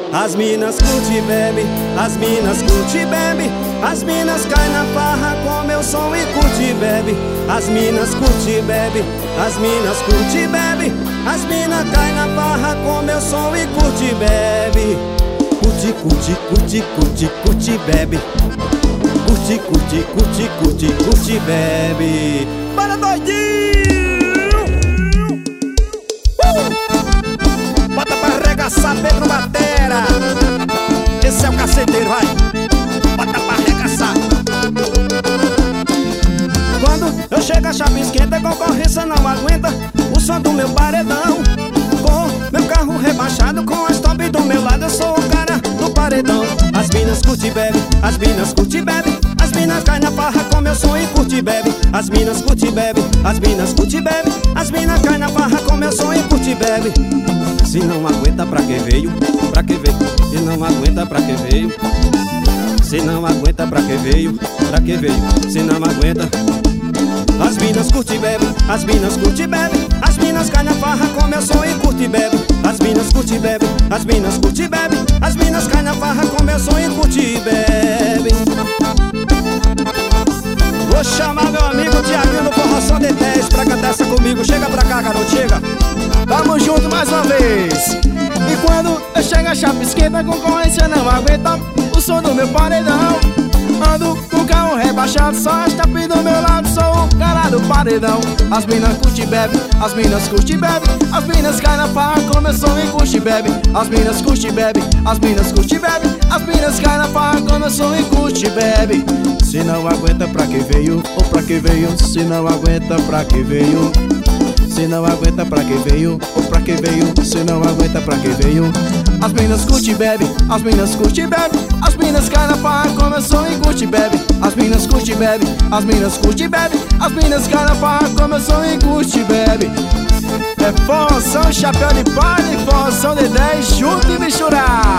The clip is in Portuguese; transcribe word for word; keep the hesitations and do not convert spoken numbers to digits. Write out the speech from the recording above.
As minas curte e bebe, as minas curte e bebe. As minas caem na farra com meu som e curte e bebe. As minas curte e bebe, as minas curte e bebe. As minas caem na farra com meu som e curte e bebe. Curte, curte, curte, curte, curte e bebe. Curte, curte, curte, curte, curte e bebe. Para doidinho! uh! Bota pra arregaçar Pedro Batera. Esse é o caceteiro, vai. Bota pra arregaçar. Quando eu chego a chapa esquenta, a concorrência não aguenta o som do meu paredão. Com meu carro rebaixado, com as top do meu lado, eu sou o cara do paredão. As minas curte e bebe, as minas curte e bebe. As minas caem na farra com meu som e curte e bebe. As minas curte e bebe, as minas curte e bebe. As minas caem na farra com meu som e curte e bebe. Se não aguenta, pra que veio? Pra que veio? Se não aguenta, pra que veio? Se não aguenta, pra que veio? Pra que veio? Se não aguenta. As minas curte e bebe, as minas curte e bebe. As minas caem na farra com meu som e curte e bebe. As minas curte e bebe, as minas curte e bebe. As minas caem na farra com meu som e curte e bebe. Vou chamar meu amigo Tiaguinho do Forração de dez pra cantar essa comigo. Chega pra cá, garoto, chega. Tamo junto mais uma vez. E quando eu chego a chapa esquenta, a concorrência não aguenta o som do meu paredão. Ando com o carro rebaixado, só as tapas do meu lado, sou o cara do paredão. As minas curte e bebe, as minas curte e bebe. As minas caem na farra com meu som e curte e bebe. As minas curte e bebe, as minas curte e bebe. As minas caem na farra com meu som e curte e bebe. Se não aguenta, pra que veio? Ou pra que veio? Se não aguenta, pra que veio? Se não aguenta, pra que veio? Ou pra que veio? Se não aguenta, pra que veio? As minas curte e bebe, as minas curte e bebe. As minas caem na farra com meu som e curte e bebe. As minas curte e bebe, as minas curte e bebe. As minas caem na farra com meu som e curte e bebe. É forrozão, chapéu de palha e forrozão de dez, junto e misturado.